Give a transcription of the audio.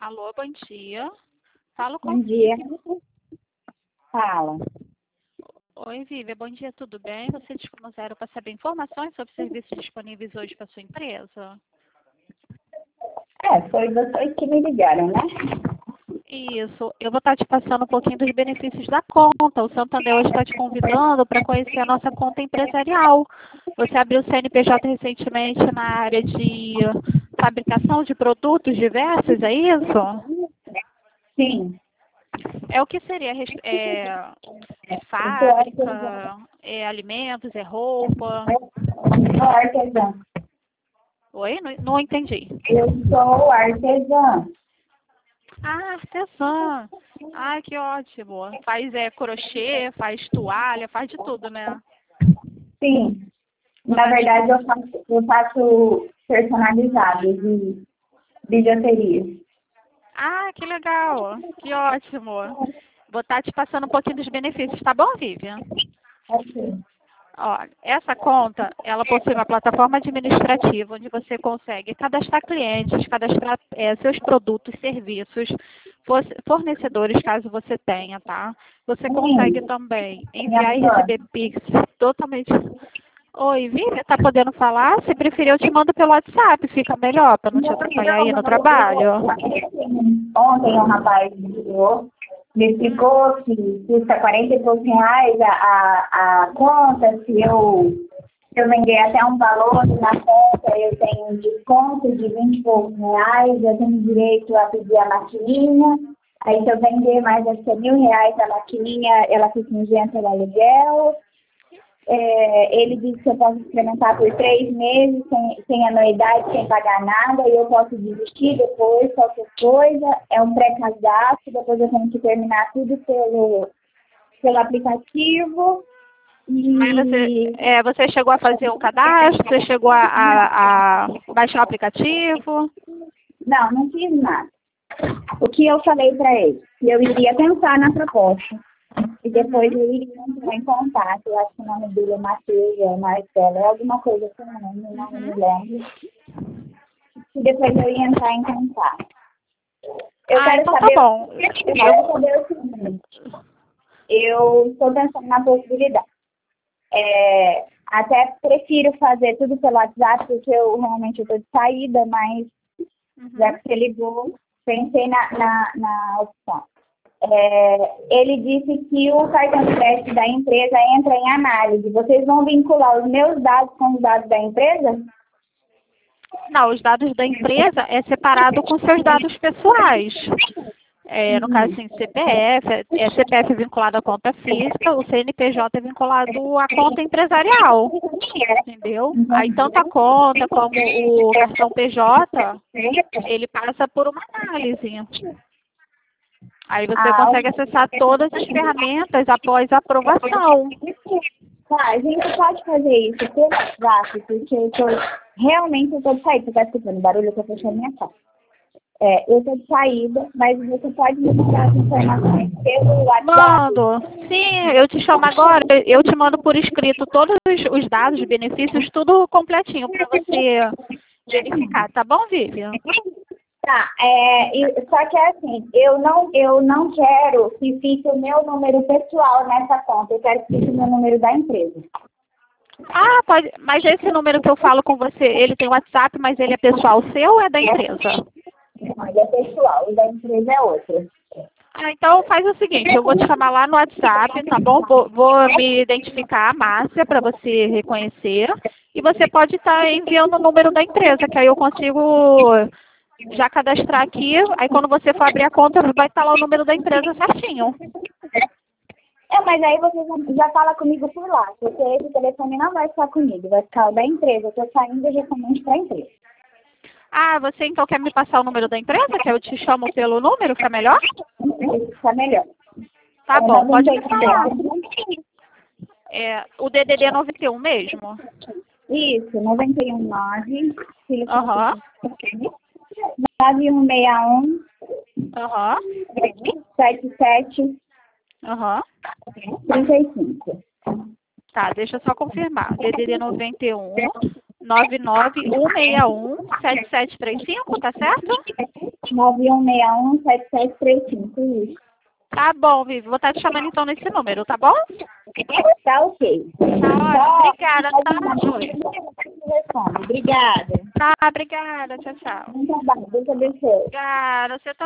Alô, bom dia. Falo com Bom dia. Vivian. Fala. Oi, Vivian, bom dia, tudo bem? Você discou zero para saber informações sobre serviços disponíveis hoje para sua empresa? Foi vocês que me ligaram, né? Isso, eu vou estar te passando um pouquinho dos benefícios da conta. O Santander hoje está te convidando para conhecer a nossa conta empresarial. Você abriu o CNPJ recentemente na área de fabricação de produtos diversos, é isso? Sim. É o que seria? É Eu sou artesã. fábrica, é alimentos, é roupa? Sou artesã. Oi? Não entendi. Eu sou artesã. Ah, artesã. Ai, que ótimo. Faz crochê, faz toalha, faz de tudo, né? Sim. Na verdade, eu faço personalizados de bijuterias. Ah, que legal. Que ótimo. Vou estar te passando um pouquinho dos benefícios, tá bom, Vivian? Ok. Ó, essa conta, ela possui uma plataforma administrativa onde você consegue cadastrar clientes, cadastrar seus produtos, serviços, fornecedores, caso você tenha, tá? Você consegue Sim. também Minha enviar e flor. receber Pix totalmente. Oi, Vivian, tá podendo falar? Se preferir, eu te mando pelo WhatsApp, fica melhor, para não te atrapalhar aí no trabalho. Ontem um rapaz me explicou que custa 40 e poucos reais a conta. Se eu vender até um valor na conta, eu tenho um desconto de 20 e poucos reais, eu tenho direito a pedir a maquininha. Aí se eu vender mais acho que R$ 1.000 a maquininha, ela fica isenta do aluguel. Ele disse que eu posso experimentar por 3 meses, sem anuidade, sem pagar nada, e eu posso desistir depois, qualquer coisa. É um pré-cadastro, depois eu tenho que terminar tudo pelo aplicativo. Mas E você chegou a fazer o cadastro? Você chegou a baixar o aplicativo? não fiz nada. O que eu falei para ele? Que eu iria pensar na proposta. E depois eu iria entrar em contato. Eu acho que o nome dele é Matheus, é Marcelo, é alguma coisa assim, não me lembro. E depois eu ia entrar em contato. Eu quero Então tá saber, bom. eu quero saber o seguinte. Eu estou pensando na possibilidade. Até prefiro fazer tudo pelo WhatsApp, porque eu realmente estou de saída, mas já que você ligou, pensei na opção. Ele disse que o cartão de crédito da empresa entra em análise. Vocês vão vincular os meus dados com os dados da empresa? Não, os dados da empresa é separado com seus dados pessoais. No caso, assim, CPF é vinculado à conta física, o CNPJ é vinculado à conta empresarial, entendeu? Aí tanto a conta como o cartão PJ, ele passa por uma análise. Aí você consegue acessar todas as ferramentas após a aprovação. Tá, a gente pode fazer isso pelo WhatsApp, porque realmente eu estou de saída. Você está escutando barulho? Eu estou fechando minha casa. Eu estou de saída, mas você pode me mandar as informações pelo WhatsApp? Mando. Sim, eu te chamo agora, eu te mando por escrito todos os dados, benefícios, tudo completinho para você verificar, tá bom, Vivian? Tá, só que é assim, eu não quero que fique o meu número pessoal nessa conta, eu quero que fique o meu número da empresa. Ah, pode, mas esse número que eu falo com você, ele tem WhatsApp, mas ele é pessoal seu ou é da empresa? Não, ele é pessoal, o da empresa é outro. Então faz o seguinte, eu vou te chamar lá no WhatsApp, tá bom? Vou me identificar, Márcia, para você reconhecer. E você pode estar enviando o número da empresa, que aí eu consigo já cadastrar aqui. Aí quando você for abrir a conta, vai estar lá o número da empresa certinho. Mas aí você já fala comigo por lá, porque esse telefone não vai ficar comigo, vai ficar o da empresa. Eu estou saindo diretamente para a empresa. Ah, você então quer me passar o número da empresa? Que eu te chamo pelo número, que é melhor? Isso fica melhor. Tá bom, pode me 91. falar. O DDD é 91 mesmo? Isso, 919. Aham. 9161 Aham. 77 Aham. 35. Tá, deixa eu só confirmar. DDD 91 991617735, tá certo? 91617735, isso. Tá bom, Vivi. Vou estar te chamando então nesse número, tá bom? Tá ok. Tá ótimo. Obrigada, tá? Obrigada. Tá, obrigada. Tchau, tchau. Bom trabalho, Deus abençoe. Obrigada. Você